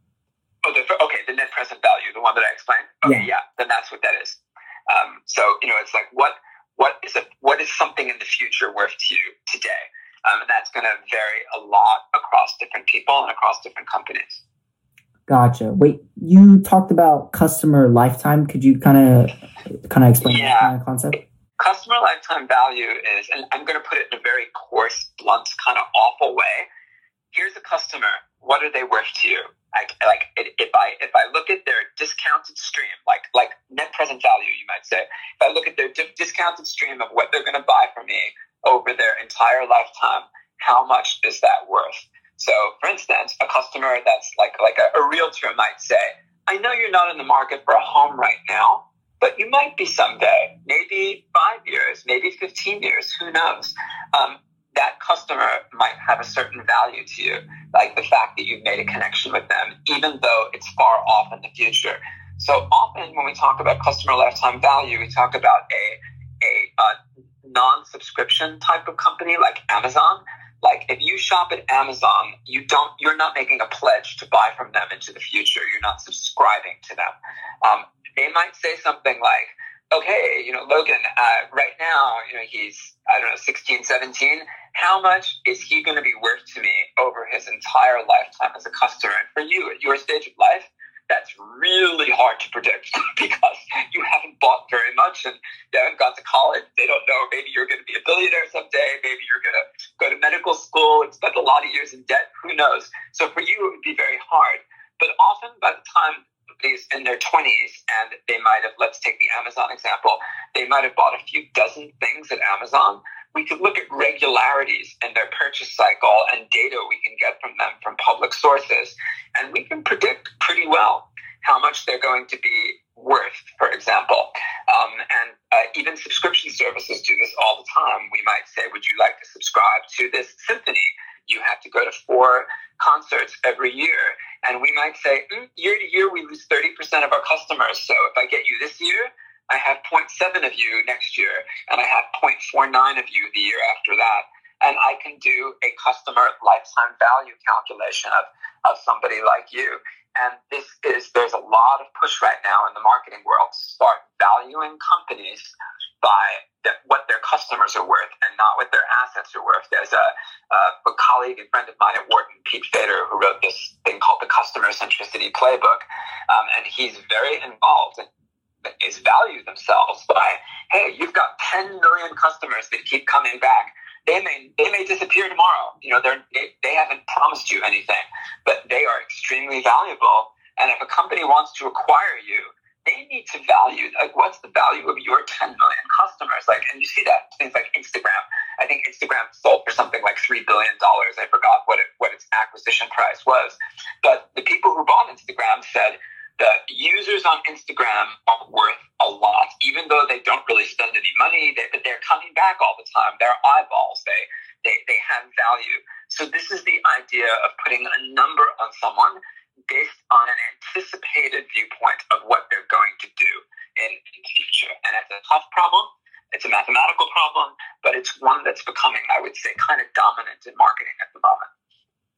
B: Oh, the, okay, the net present value, the one that I explained. Okay, yeah, yeah then that's what that is. Um, so you know, it's like what what is a what is something in the future worth to you today, um, and that's going to vary a lot across different people and across different companies.
A: Gotcha. Wait, you talked about customer lifetime. Could you kind of kind of explain
B: Yeah.
A: that kind of concept?
B: Customer lifetime value is, and I'm going to put it in a very coarse, blunt, kind of awful way. Here's a customer. What are they worth to you? Like, like if I if I look at their discounted stream, like like net present value, you might say. If I look at their di- discounted stream of what they're going to buy from me over their entire lifetime, how much is that worth? So, for instance, a customer that's like like a, a realtor might say, I know you're not in the market for a home right now, but you might be someday, maybe five years, maybe fifteen years, who knows? Um, that customer might have a certain value to you, like the fact that you've made a connection with them, even though it's far off in the future. So often when we talk about customer lifetime value, we talk about a, a, a non-subscription type of company like Amazon. Like if you shop at Amazon, you don't, you're not making a pledge to buy from them into the future. You're not subscribing to them. Um, they might say something like, okay, you know, Logan, uh, right now, you know, he's, I don't know, sixteen, seventeen. How much is he going to be worth to me over his entire lifetime as a customer? And for you, at your stage of life, that's really hard to predict because you haven't bought very much and you haven't gone to college. They don't know. Maybe you're going to be a billionaire someday. Maybe you're going to go to medical school and spend a lot of years in debt. Who knows? So for you, it would be very hard. But often by the time somebody's in their twenties and they might have, let's take the Amazon example, they might have bought a few dozen things at Amazon. We could look at regularities in their purchase cycle and data we can get from them from public sources. And we can predict pretty well how much they're going to be worth, for example. Um, and uh, even subscription services do this all the time. We might say, would you like to subscribe to this symphony? You have to go to four concerts every year. And we might say, mm, year to year, we lose thirty percent of our customers. So if I get you this year, I have zero point seven of you next year, and I have zero point four nine of you the year after that. And I can do a customer lifetime value calculation of, of somebody like you. And this is, there's a lot of push right now in the marketing world to start valuing companies by the, what their customers are worth and not what their assets are worth. There's a, a, a colleague and friend of mine at Wharton, Pete Fader, who wrote this thing called the Customer Centricity Playbook. Um, and he's very involved in is value themselves by, hey, you've got ten million customers that keep coming back. They may they may disappear tomorrow. You know, they're, they they haven't promised you anything, but they are extremely valuable. And if a company wants to acquire you, they need to value, like, what's the value of your ten million customers? Like, and you see that things like Instagram. I think Instagram sold for something like three billion dollars. I forgot what it what its acquisition price was, but the people who bought Instagram said the users on Instagram are worth a lot, even though they don't really spend any money. They, but they're coming back all the time. They're eyeballs. They, they, they have value. So this is the idea of putting a number on someone based on an anticipated viewpoint of what they're going to do in, in the future. And it's a tough problem. It's a mathematical problem, but it's one that's becoming, I would say, kind of dominant in marketing at the moment.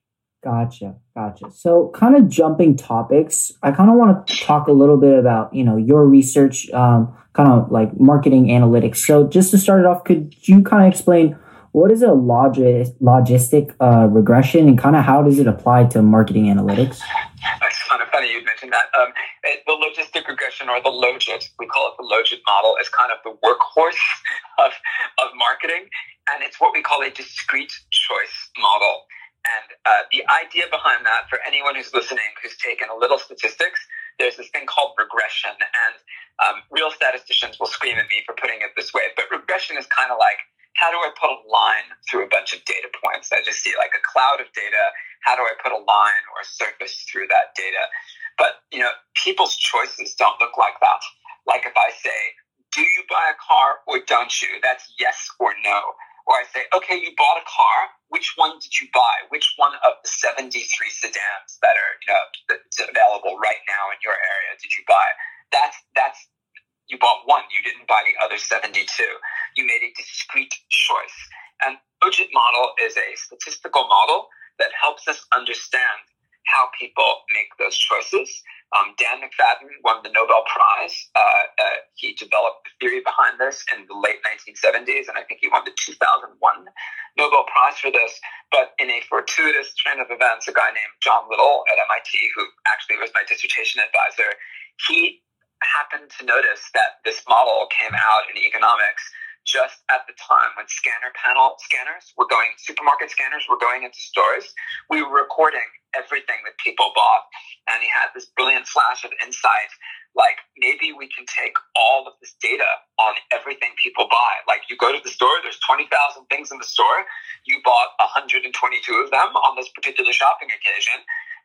A: Gotcha, gotcha. So, kind of jumping topics, I kind of want to talk a little bit about you know your research, um, kind of like marketing analytics. So, just to start it off, could you kind of explain what is a logi- logistic uh, regression and kind of how does it apply to marketing analytics?
B: It's kind of funny you mentioned that. Um, it, the logistic regression, or the logit, we call it the logit model, is kind of the workhorse of, of marketing, and it's what we call a discrete choice model. And uh, the idea behind that, for anyone who's listening who's taken a little statistics, there's this thing called regression. And um, real statisticians will scream at me for putting it this way, but regression is kind of like, how do I put a line through a bunch of data points? I just see like a cloud of data. How do I put a line or a surface through that data? But, you know, people's choices don't look like that. Like if I say, do you buy a car or don't you? That's yes or no. Or I say, okay, you bought a car. Which one did you buy? Which one of the seventy-three sedans that are, you know, that's available right now in your area did you buy? That's, that's, you bought one. You didn't buy the other seventy-two. You made a discrete choice. And logit model is a statistical model that helps us understand how people make those choices. Um, Dan McFadden won the Nobel Prize. Uh, uh, he developed the theory behind this in the late nineteen seventies, and I think he won the two thousand one Nobel Prize for this. But in a fortuitous train of events, a guy named John Little at M I T, who actually was my dissertation advisor, he happened to notice that this model came out in economics just at the time when scanner panel scanners were going, supermarket scanners were going into stores. We were recording everything that people bought. And he had this brilliant flash of insight, like maybe we can take all of this data on everything people buy. Like you go to the store, there's twenty thousand things in the store. You bought one hundred twenty-two of them on this particular shopping occasion.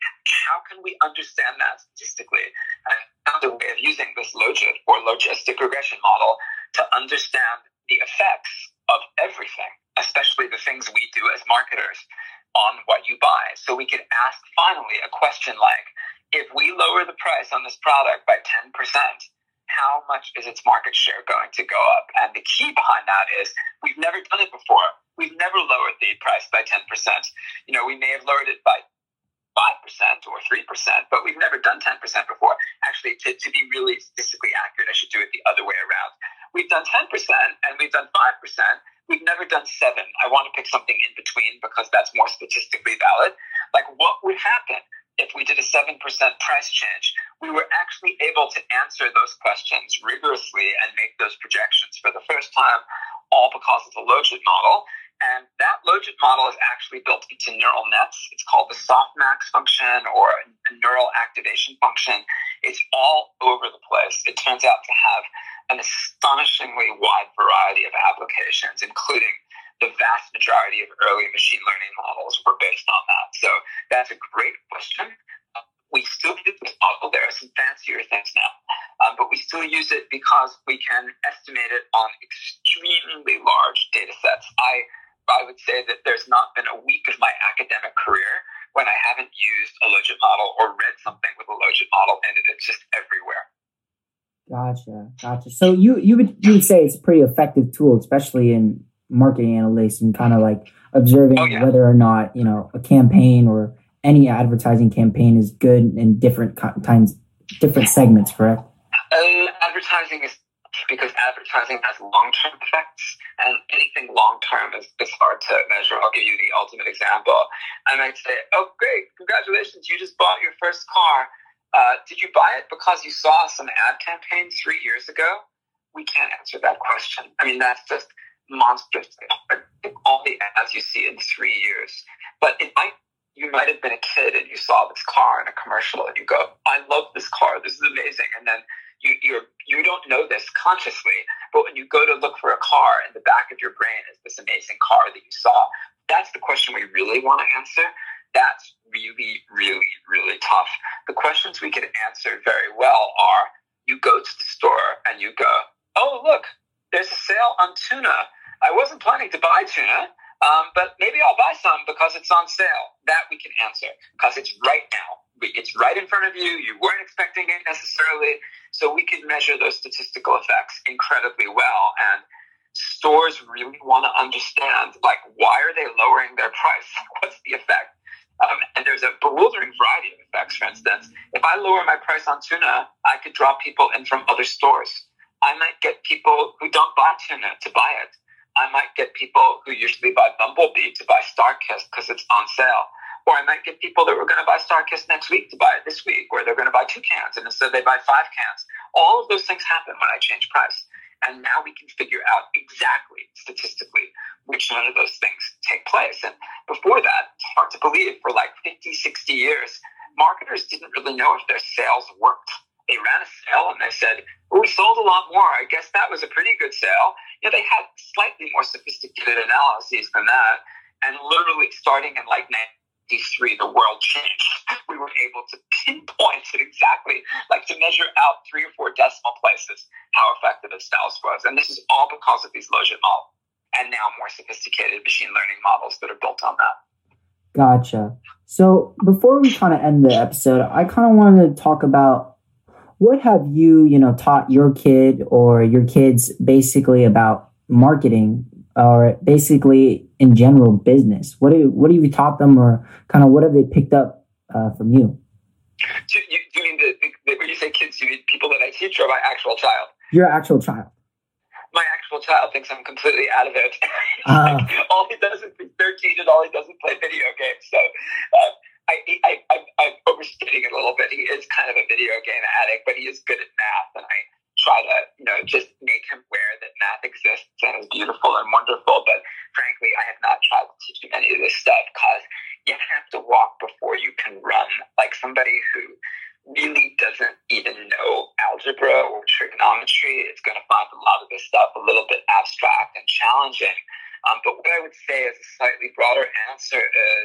B: How can we understand that statistically? And found a way of using this logit or logistic regression model to understand the effects of everything, especially the things we do as marketers, on what you buy. So we could ask finally a question like, if we lower the price on this product by ten percent, how much is its market share going to go up? And the key behind that is we've never done it before. We've never lowered the price by ten percent. You know, we may have lowered it by five percent or three percent, but we've never done ten percent before. Actually, to, to be really statistically accurate, I should do it the other way around. We've done ten percent and we've done five percent. We've never done seven. I want to pick something in between because that's more statistically valid. Like what would happen if we did a seven percent price change? We were actually able to answer those questions rigorously and make those projections for the first time, all because of the logit model. And that logit model is actually built into neural nets. It's called the softmax function or a neural activation function. It's all over the place. It turns out to have an astonishingly wide variety of applications, including the vast majority of early machine learning models were based on that. So that's a great question. We still use this model. There are some fancier things now, um, but we still use it because we can estimate it on extremely large data sets. I I would say that there's not been a week of my academic career when I haven't used a logit model or read something with a logit model in it. It's just everywhere.
A: Gotcha, gotcha. So you you would you would say it's a pretty effective tool, especially in marketing analytics and kind of like observing oh, yeah. whether or not you know a campaign or any advertising campaign is good in different times, different segments. Correct?
B: Um, advertising is because advertising has long-term effects, and anything long-term is, is hard to measure. I'll give you the ultimate example. I might say, oh, great, congratulations, you just bought your first car. Uh, did you buy it because you saw some ad campaign three years ago? We can't answer that question. I mean, that's just monstrous. All the ads you see in three years. But it might, you might have been a kid and you saw this car in a commercial and you go, I love this car, this is amazing. And then You you're, you don't know this consciously, but when you go to look for a car, in the back of your brain is this amazing car that you saw. That's the question we really want to answer. That's really, really, really tough. The questions we can answer very well are, you go to the store and you go, oh, look, there's a sale on tuna. I wasn't planning to buy tuna, um, but maybe I'll buy some because it's on sale. That we can answer because it's right now. It's right in front of you. You weren't expecting it necessarily. So we can measure those statistical effects incredibly well. And stores really want to understand, like, why are they lowering their price? What's the effect? Um, and there's a bewildering variety of effects. For instance, if I lower my price on tuna, I could draw people in from other stores. I might get people who don't buy tuna to buy it. I might get people who usually buy Bumblebee to buy StarKist because it's on sale. Or I might get people that were going to buy StarKist next week to buy it this week, or they're going to buy two cans and instead they buy five cans. All of those things happen when I change price. And now we can figure out exactly, statistically, which one of those things take place. And before that, it's hard to believe, for like fifty, sixty years, marketers didn't really know if their sales worked. They ran a sale and they said, oh, we sold a lot more. I guess that was a pretty good sale. You know, they had slightly more sophisticated analyses than that. And literally starting in like ninety-three, the world changed. We were able to pinpoint it exactly, like to measure out three or four decimal places how effective a sales was. And this is all because of these Logit models and now more sophisticated machine learning models that are built on that.
A: Gotcha. So before we kind of end the episode, I kind of wanted to talk about what have you, you know, taught your kid or your kids basically about marketing, or basically in general business? What do what have you taught them, or kind of what have they picked up uh, from you?
B: Do you, do you mean the, the, when you say kids, you mean people that I teach, or my actual child?
A: Your actual child.
B: My actual child thinks I'm completely out of it.
A: Uh,
B: like, all he does is he's thirteen, and all he does is play video games. So uh, I, I, I, I'm overstating it a little bit. He is kind of a video game addict, but he is good at math, and I try to, you know, just make him aware that math exists and is beautiful and wonderful. But frankly, I have not tried to teach him any of this stuff because you have to walk before you can run. Like somebody who really doesn't even know algebra or trigonometry is going to find a lot of this stuff a little bit abstract and challenging. Um, but what I would say as a slightly broader answer is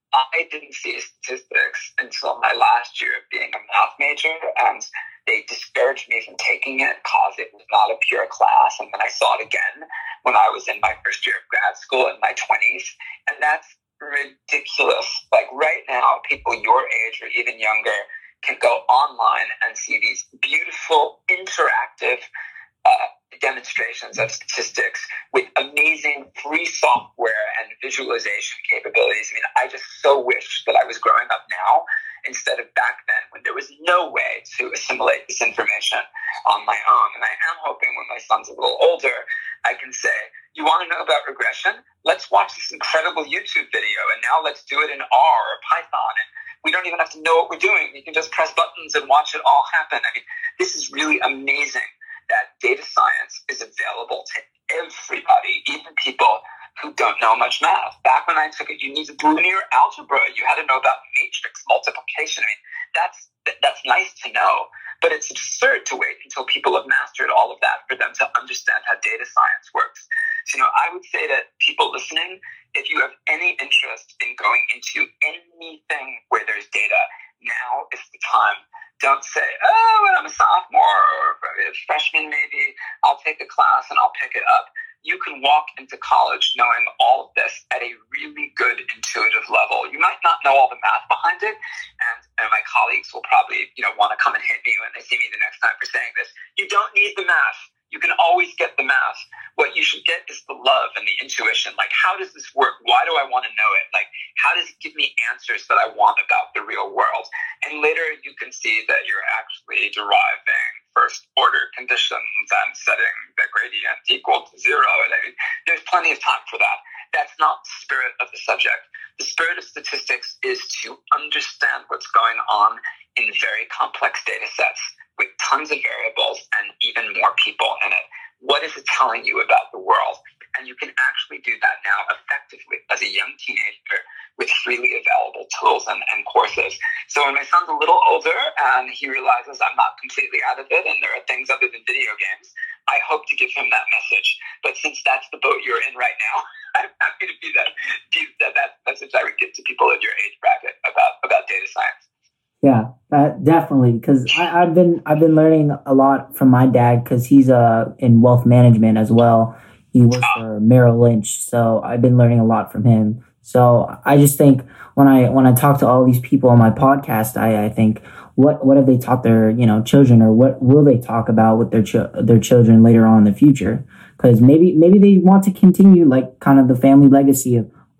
B: I didn't see statistics until my last year of being a math major, and they discouraged me from taking it because it was not a pure class. And then I saw it again when I was in my first year of grad school in my twenties. And that's ridiculous. Like right now, people your age or even younger can go online and see these beautiful, interactive uh, demonstrations of statistics with amazing free software and visualization capabilities. I mean, I just so wish that I was growing up now instead of back then when there was no way to assimilate this information on my own. And I am hoping when my son's a little older, I can say, you want to know about regression? Let's watch this incredible YouTube video, and now let's do it in R or Python. And we don't even have to know what we're doing. We can just press buttons and watch it all happen. I mean, this is really amazing that data science is available to everybody, even people who don't know much math. Back when I took it, you needed linear algebra. You had to know about matrix multiplication. I mean, that's that's nice to know, but it's absurd to wait until people have mastered all of that for them to understand how data science works. So, you know, I would say that people listening, if you have any interest in going into anything where there's data, now is the time. Don't say, oh, when I'm a sophomore or a freshman maybe, I'll take a class and I'll pick it up. You can walk into college knowing all of this at a really good intuitive level. You might not know all the math behind it, and, and my colleagues will probably, you know, want to come and hit me when they see me the next time for saying this. You don't need the math. You can always get the math. What you should get is the love and the intuition. Like, how does this work? Why do I want to know it? Like, how does it give me answers that I want about the real world? And later you can see that you're actually deriving first order conditions and setting the gradient equal to zero. And I mean, there's plenty of time for that. That's not the spirit of the subject. The spirit of statistics is to understand what's going on in very complex data sets with tons of variables and even more people in it. What is it telling you about the world? And you can actually do that now effectively as a young teenager with freely available tools and, and courses. So when my son's a little older and he realizes I'm not completely out of it and there are things other than video games, I hope to give him that message. But since that's the boat you're in right now, I'm happy to be that, be that, that message I would give to people in your age bracket about, about data science.
A: Yeah, that definitely, because I've been I've been learning a lot from my dad because he's uh in wealth management as well. He works for Merrill Lynch, so I've been learning a lot from him. So I just think when I when I talk to all these people on my podcast, I, I think what what have they taught their you know children, or what will they talk about with their ch- their children later on in the future? Because maybe maybe they want to continue like kind of the family legacy of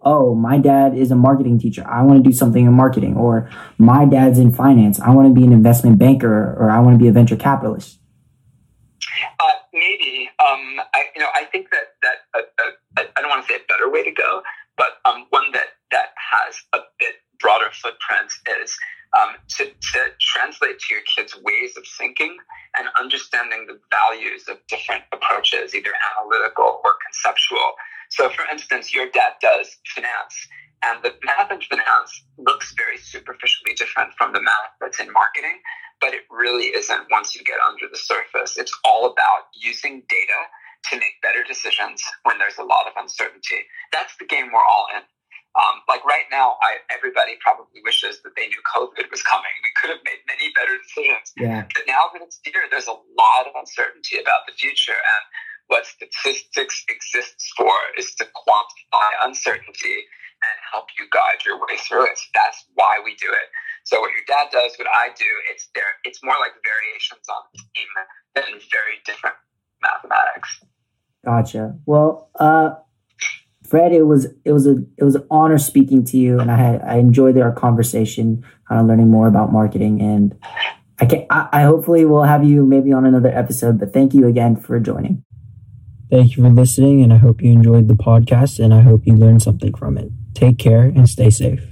A: oh, my dad is a marketing teacher. I want to do something in marketing. Or my dad's in finance. I want to be an investment banker, or I want to be a venture capitalist.
B: Uh, maybe. Um, I, you know, I think that, that uh, uh, I don't want to say a better way to go, but um, one that, that has a bit broader footprint is um, to, to translate to your kids ways of thinking and understanding the values of different approaches, either analytical or conceptual. So, for instance, your dad does finance, and the math in finance looks very superficially different from the math that's in marketing, but it really isn't once you get under the surface. It's all about using data to make better decisions when there's a lot of uncertainty. That's the game we're all in. Um, like right now, I, everybody probably wishes that they knew COVID was coming. We could have made many better decisions.
A: Yeah.
B: But now that it's here, there's a lot of uncertainty about the future. And what statistics exists for is to quantify uncertainty and help you guide your way through it. That's why we do it. So what your dad does, what I do, it's there. It's more like variations on the theme than very different mathematics.
A: Gotcha. Well, uh, Fred, it was it was a it was an honor speaking to you, and I had, I enjoyed our conversation, kind of learning more about marketing, and I can I, I hopefully will have you maybe on another episode. But thank you again for joining. Thank you for listening, and I hope you enjoyed the podcast, and I hope you learned something from it. Take care and stay safe.